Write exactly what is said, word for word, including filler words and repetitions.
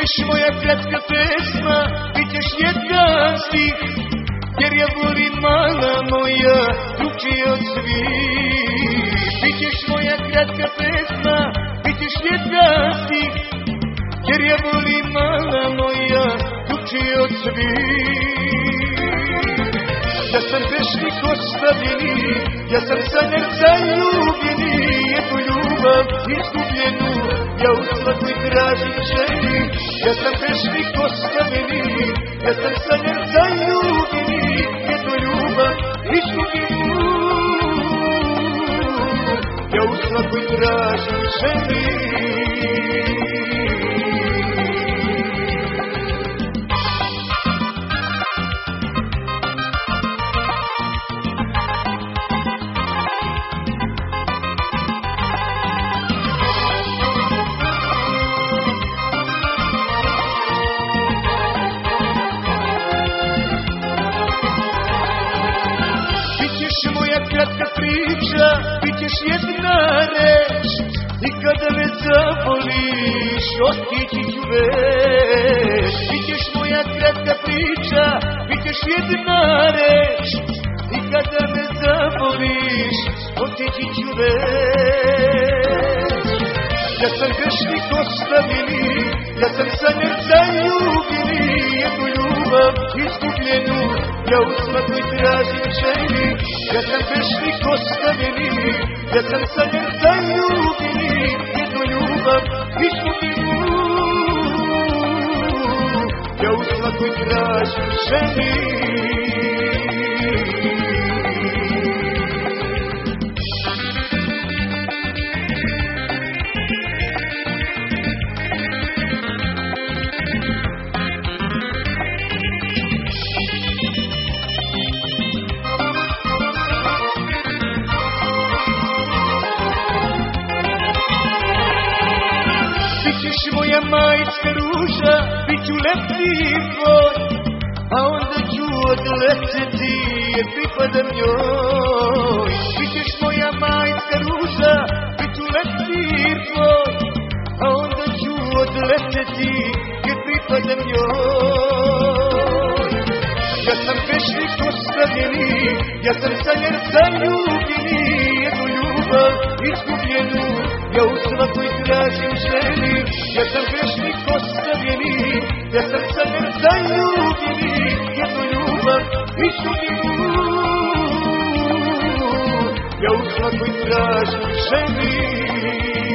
Bićeš moja kratka pesma, bićeš jedan stih, jer ja volim mala moja drugčije od svih. Bićeš moja kratka pesma, bićeš jedan stih, jer ja volim mala moja drugčije od svih. Ja sam grešnik ostavljeni, ja sam sanjar zaljubljeni, jednu ljubav izgubljenu ja u svakoj tražim ženi. Ja sam grešnik ostavljeni, ja sam sanjar zaljubljeni, jednu ljubav izgubljenu ja u svakoj tražim ženi. Moja kratka priča, bićeš jedna reč, i kada me zavoliš, otići ću već. Bićeš moja kratka priča, bićeš jedna reč, i kada me zavoliš, otići ću već. Ja sam grešnik ostavljeni, ja sam sanjar zaljubljeni, jednu ljubav izgubljenu ja u svakoj tražim ženi. Ja sam grešnik ostavljeni, ja sam sanjar zaljubljeni, jednu ljubav izgubljenu ja u svakoj tražim ženi. Bićeš moja majska ruža, bit ću leptir tvoj, a onda ću odleteti jer pripadam njoj. Bićeš moja majska ruža, bit ću leptir tvoj, a onda ću odleteti jer pripadam njoj. Ja sam grešnik ostavljeni, ja sam sanjar zaljubljeni, jednu ljubav izgubljenu ja u svakoj tražim ženi. Ja sam grešnik ostavljeni, ja sam sanjar zaljubljeni, jednu ljubav izgubljenu ja u svakoj tražim ženi.